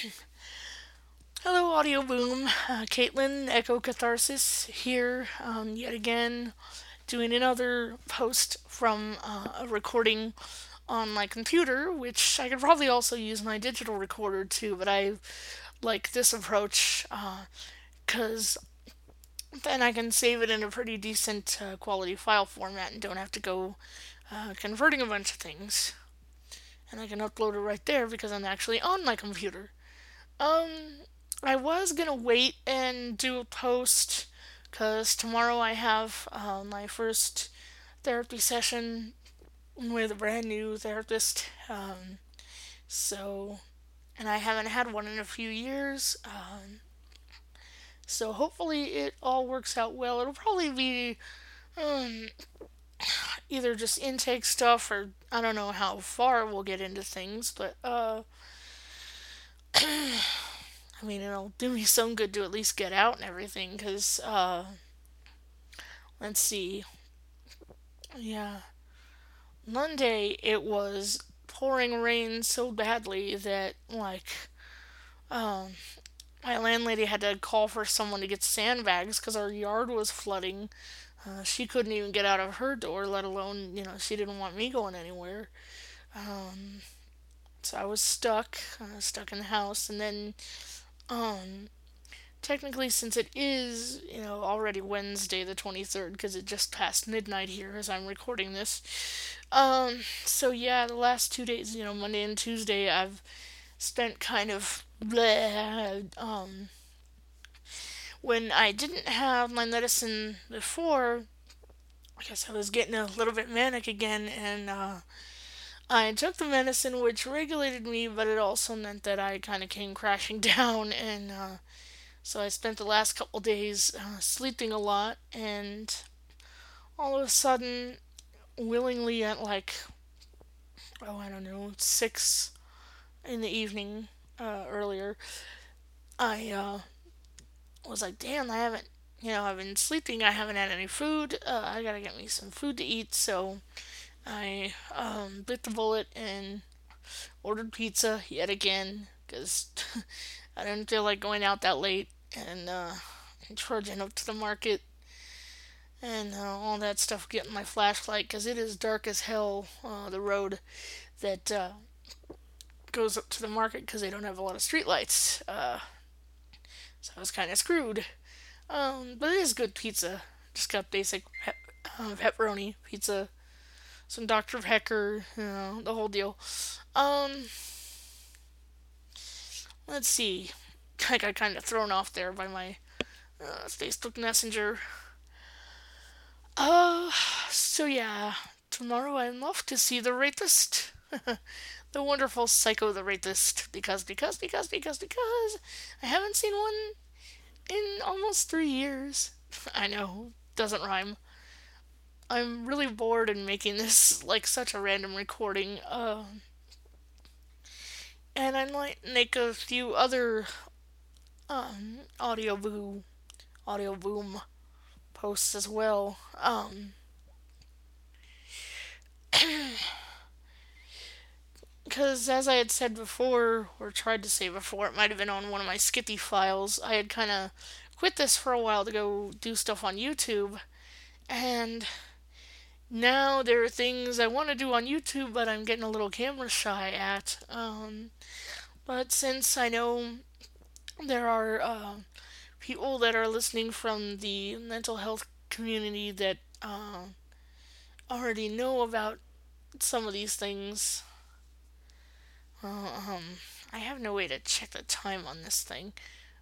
Hello, Audio Boom. Caitlin, Echo Catharsis here, yet again, doing another post from a recording on my computer, which I could probably also use my digital recorder too, but I like this approach because then I can save it in a pretty decent quality file format and don't have to go converting a bunch of things. And I can upload it right there because I'm actually on my computer. Um, I was gonna wait and do a post because tomorrow I have my first therapy session with a brand new therapist. So, and I haven't had one in a few years. So hopefully it all works out well. It'll probably be um, either just intake stuff or I don't know how far we'll get into things, but I mean, it'll do me some good to at least get out and everything, because, let's see. Yeah. Monday, it was pouring rain so badly that, um, my landlady had to call for someone to get sandbags because our yard was flooding. She couldn't even get out of her door, let alone, she didn't want me going anywhere. Um, so I was stuck in the house. And then, um, technically, since it is, already Wednesday the 23rd, because it just passed midnight here as I'm recording this. So yeah, the last 2 days, Monday and Tuesday, I've spent kind of bleh. When I didn't have my medicine before, I guess I was getting a little bit manic again, and I took the medicine, which regulated me, but it also meant that I kind of came crashing down, and so I spent the last couple days sleeping a lot, and all of a sudden, willingly at I don't know, 6 in the evening earlier, I was like, damn, I've been sleeping, I haven't had any food, I gotta get me some food to eat, so I bit the bullet and ordered pizza yet again, because I didn't feel like going out that late, and trudging up to the market and all that stuff, getting my flashlight because it is dark as hell. The road that goes up to the market because they don't have a lot of streetlights. So I was kind of screwed. But it is good pizza. Just got basic pepperoni pizza, some Dr. Pecker, the whole deal. Um, let's see. I got kind of thrown off there by my Facebook Messenger. Uh, so yeah, tomorrow I'm off to see the rapist. The wonderful Psycho the Rapist, because I haven't seen one in almost 3 years. I know, doesn't rhyme. I'm really bored in making this like such a random recording. And I might make a few other audio boom posts as well. Because as I had said before, or tried to say before, it might have been on one of my Skippy files. I had kind of quit this for a while to go do stuff on YouTube, and now there are things I want to do on YouTube, but I'm getting a little camera shy at. But since I know there are people that are listening from the mental health community that already know about some of these things, uh, um, I have no way to check the time on this thing.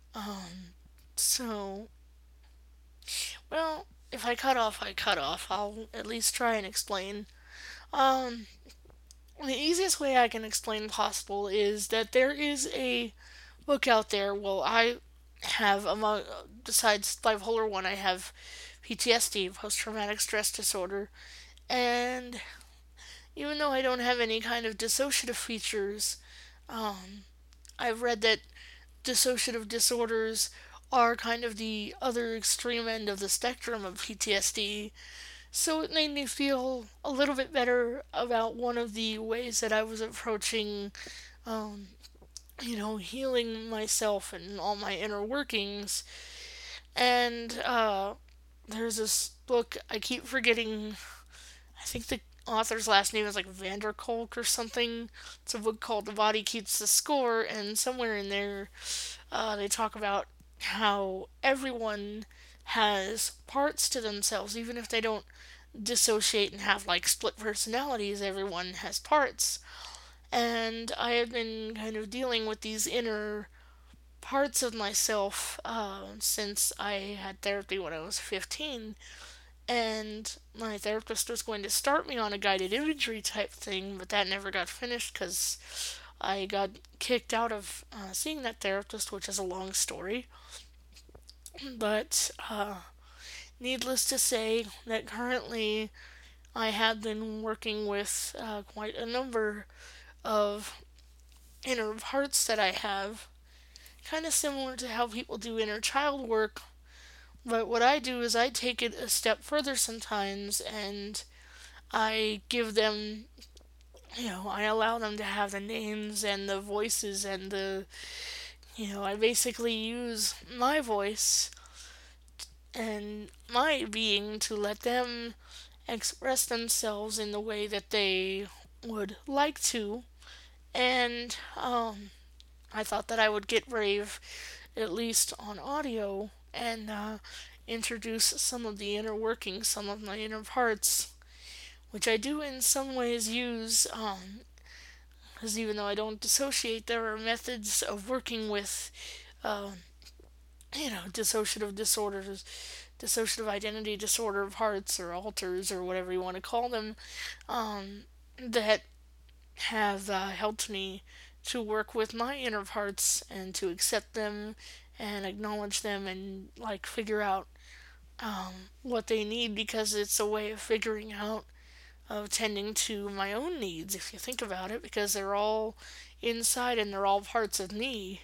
So, well, if I cut off, I cut off. I'll at least try and explain. Um, the easiest way I can explain possible is that there is a book out there. Well, I have, among, besides bipolar 1, I have PTSD, post traumatic stress disorder. And even though I don't have any kind of dissociative features, I've read that dissociative disorders are kind of the other extreme end of the spectrum of PTSD. So it made me feel a little bit better about one of the ways that I was approaching um, healing myself and all my inner workings. And there's this book, I keep forgetting, I think the author's last name is like Vanderkolk or something. It's a book called The Body Keeps the Score, and somewhere in there they talk about how everyone has parts to themselves, even if they don't dissociate and have like split personalities, everyone has parts. And I have been kind of dealing with these inner parts of myself since I had therapy when I was 15. And my therapist was going to start me on a guided imagery type thing, but that never got finished because I got kicked out of seeing that therapist, which is a long story. But needless to say, that currently I have been working with quite a number of inner parts that I have, kind of similar to how people do inner child work. But what I do is I take it a step further sometimes and I give them, I allow them to have the names and the voices and I basically use my voice and my being to let them express themselves in the way that they would like to. And I thought that I would get brave, at least on audio, and introduce some of the inner workings, some of my inner parts, which I do in some ways use, because even though I don't dissociate, there are methods of working with, uh, dissociative disorders, dissociative identity disorder parts or alters or whatever you want to call them, that have helped me to work with my inner parts and to accept them and acknowledge them and like figure out what they need because it's a way of figuring out of tending to my own needs if you think about it because they're all inside and they're all parts of me.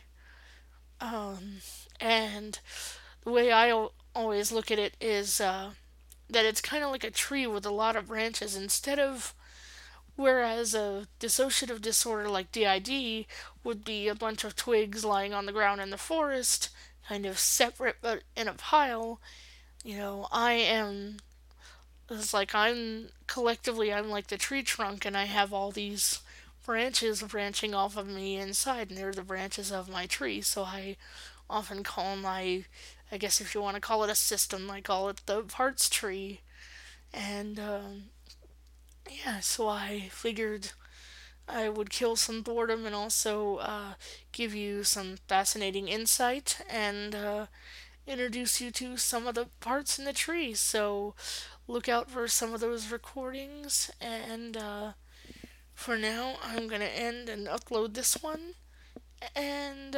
And the way I always look at it is that it's kind of like a tree with a lot of branches instead of whereas a dissociative disorder like DID would be a bunch of twigs lying on the ground in the forest, kind of separate but in a pile. I am. It's like I'm like the tree trunk, and I have all these branches branching off of me inside, and they're the branches of my tree. So I often call I guess if you want to call it a system, I call it the parts tree. And yeah, so I figured I would kill some boredom and also give you some fascinating insight and introduce you to some of the parts in the tree. So look out for some of those recordings. And for now, I'm going to end and upload this one. And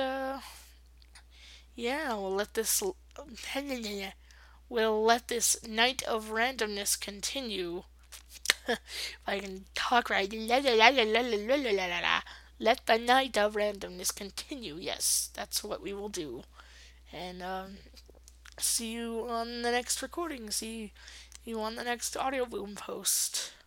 yeah, we'll let this night of randomness continue. If I can talk right. La la la la la la la la la la. Let the night of randomness continue. Yes, that's what we will do. And see you on the next recording. See you on the next audio boom post.